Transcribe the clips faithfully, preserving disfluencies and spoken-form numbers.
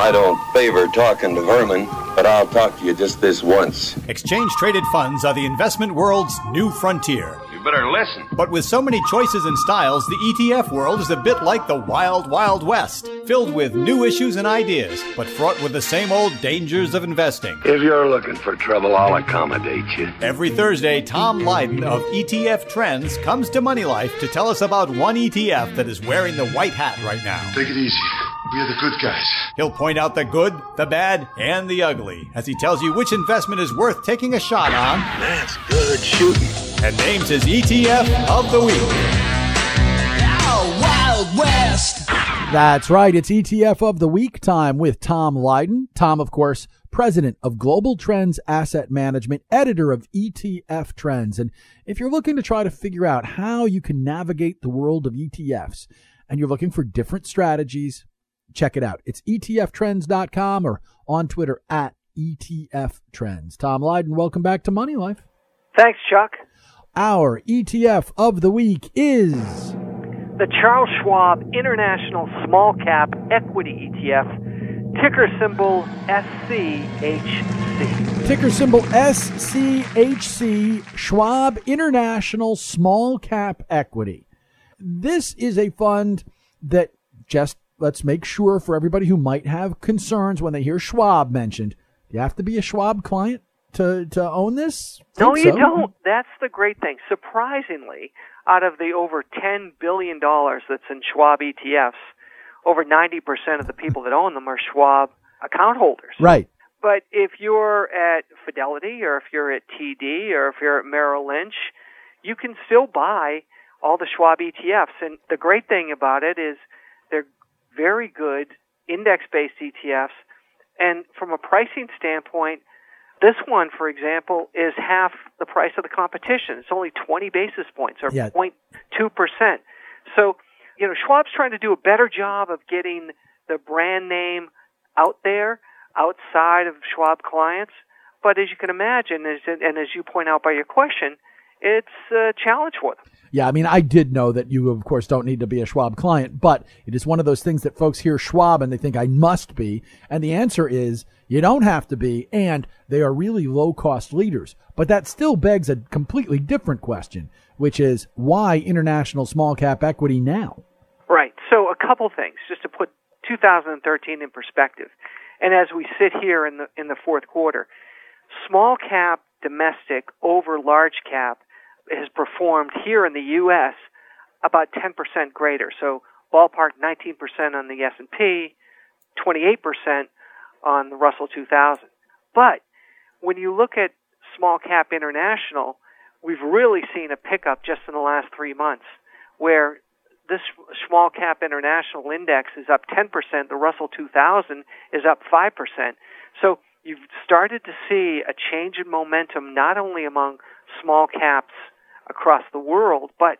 I don't favor talking to vermin, but I'll talk to you just this once. Exchange-traded funds are the investment world's new frontier. You better listen. But with so many choices and styles, the E T F world is a bit like the wild, wild west, filled with new issues and ideas, but fraught with the same old dangers of investing. If you're looking for trouble, I'll accommodate you. Every Thursday, Tom Lydon of E T F Trends comes to Money Life to tell us about one E T F that is wearing the white hat right now. Take it easy. We're the good guys. He'll point out the good, the bad, and the ugly as he tells you which investment is worth taking a shot on. That's good shooting. And names his E T F of the week. Oh, Wild West. That's right. It's E T F of the Week time with Tom Lydon. Tom, of course, president of Global Trends Asset Management, editor of E T F Trends. And if you're looking to try to figure out how you can navigate the world of E T Fs and you're looking for different strategies, check it out. It's E T F trends dot com or on Twitter at E T F Trends. Tom Lydon, welcome back to Money Life. Thanks, Chuck. Our E T F of the week is the Charles Schwab International Small Cap Equity E T F, ticker symbol S C H C. Ticker symbol S C H C, Schwab International Small Cap Equity. This is a fund that, just let's make sure for everybody who might have concerns when they hear Schwab mentioned, you have to be a Schwab client to, to own this? No, Think you so. don't. That's the great thing. Surprisingly, out of the over ten billion dollars that's in Schwab E T Fs, over ninety percent of the people that own them are Schwab account holders. Right. But if you're at Fidelity or if you're at T D or if you're at Merrill Lynch, you can still buy all the Schwab E T Fs. And the great thing about it is they're very good index-based E T Fs. And from a pricing standpoint, this one, for example, is half the price of the competition. It's only twenty basis points, or Yeah. zero point two percent. So, you know, Schwab's trying to do a better job of getting the brand name out there, outside of Schwab clients. But as you can imagine, as, and as you point out by your question, it's a challenge for them. Yeah, I mean, I did know that you, of course, don't need to be a Schwab client, but it is one of those things that folks hear Schwab and they think I must be. And the answer is you don't have to be, and they are really low-cost leaders. But that still begs a completely different question, which is why international small-cap equity now? Right. So a couple things, just to put two thousand thirteen in perspective. And as we sit here in the in the fourth quarter, small-cap domestic over large-cap has performed here in the U S about ten percent greater. So ballpark nineteen percent on the S and P, twenty-eight percent on the Russell two thousand. But when you look at small cap international, we've really seen a pickup just in the last three months where this small cap international index is up ten percent. The Russell two thousand is up five percent. So you've started to see a change in momentum not only among small caps across the world, but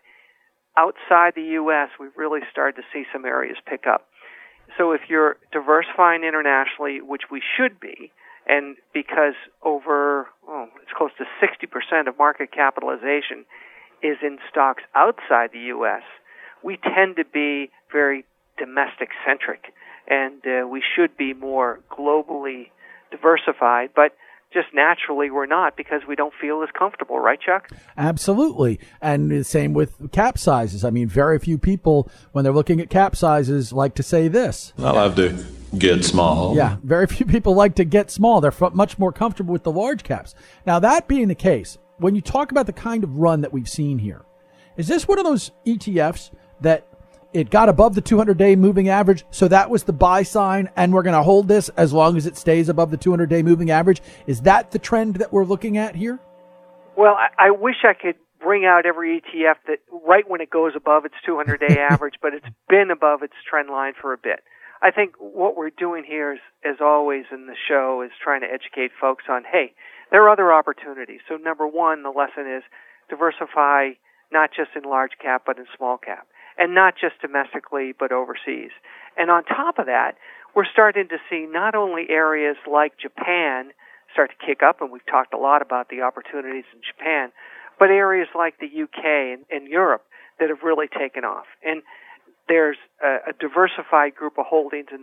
outside the U S, we've really started to see some areas pick up. So if you're diversifying internationally, which we should be, and because over, oh, it's close to sixty percent of market capitalization is in stocks outside the U S, we tend to be very domestic-centric, and uh, we should be more globally diversified, but just naturally we're not because we don't feel as comfortable, right, Chuck? Absolutely. And the same with cap sizes. I mean, very few people, when they're looking at cap sizes, like to say this. I love to get small. Yeah, very few people like to get small. They're f- much more comfortable with the large caps. Now, that being the case, when you talk about the kind of run that we've seen here, is this one of those E T Fs that it got above the two hundred day moving average, so that was the buy sign, and we're going to hold this as long as it stays above the two hundred day moving average? Is that the trend that we're looking at here? Well, I, I wish I could bring out every E T F that right when it goes above its two hundred day average, but it's been above its trend line for a bit. I think what we're doing here, is, as always in the show, is trying to educate folks on, hey, there are other opportunities. So number one, the lesson is diversify not just in large cap, but in small cap. And not just domestically, but overseas. And on top of that, we're starting to see not only areas like Japan start to kick up, and we've talked a lot about the opportunities in Japan, but areas like the U K and, and Europe that have really taken off. And there's a, a diversified group of holdings in those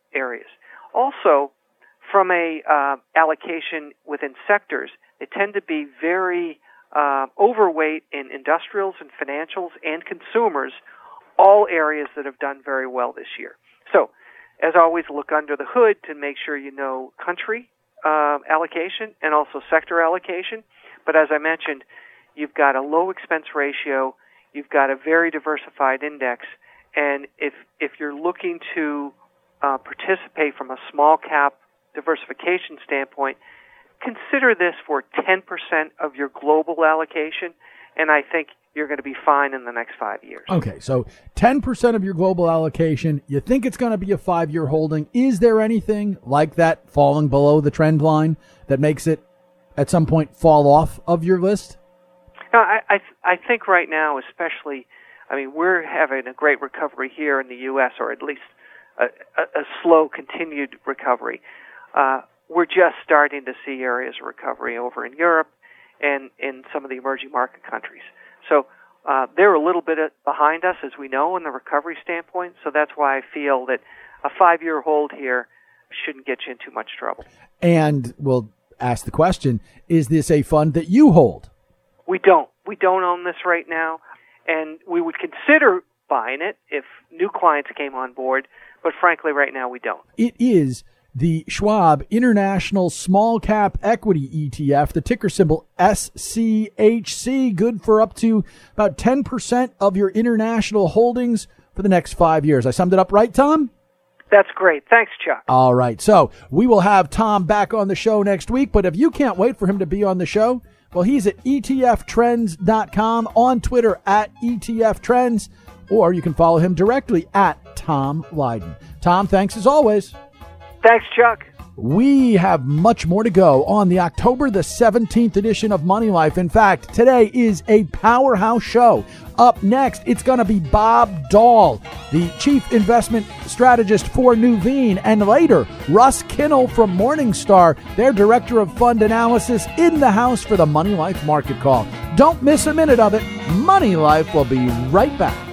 areas. Also, from a uh, allocation within sectors, they tend to be very uh, overweight in industrials and financials and consumers, all areas that have done very well this year. So, as always, look under the hood to make sure you know country uh, allocation and also sector allocation. But as I mentioned, you've got a low expense ratio, you've got a very diversified index, and if if you're looking to uh, participate from a small cap diversification standpoint, consider this for ten percent of your global allocation, and I think you're going to be fine in the next five years. Okay, so ten percent of your global allocation, you think it's going to be a five-year holding. Is there anything like that falling below the trend line that makes it at some point fall off of your list? No, I, I, I think right now, especially, I mean, we're having a great recovery here in the U S, or at least a, a, a slow continued recovery. Uh, we're just starting to see areas of recovery over in Europe and in some of the emerging market countries. So uh, they're a little bit behind us, as we know, in the recovery standpoint. So that's why I feel that a five-year hold here shouldn't get you in too much trouble. And we'll ask the question, is this a fund that you hold? We don't. We don't own this right now, and we would consider buying it if new clients came on board, but frankly, right now we don't. It is the Schwab International Small Cap Equity E T F, the ticker symbol S C H C, good for up to about ten percent of your international holdings for the next five years. I summed it up right, Tom? That's great. Thanks, Chuck. All right. So we will have Tom back on the show next week, but if you can't wait for him to be on the show, well, he's at E T F trends dot com, on Twitter at E T F Trends, or you can follow him directly at Tom Lydon. Tom, thanks as always. Thanks, Chuck. We have much more to go on the October the seventeenth edition of Money Life. In fact, today is a powerhouse show. Up next, it's going to be Bob Dahl, the chief investment strategist for Nuveen, and later, Russ Kinnell from Morningstar, their director of fund analysis, in the house for the Money Life Market Call. Don't miss a minute of it. Money Life will be right back.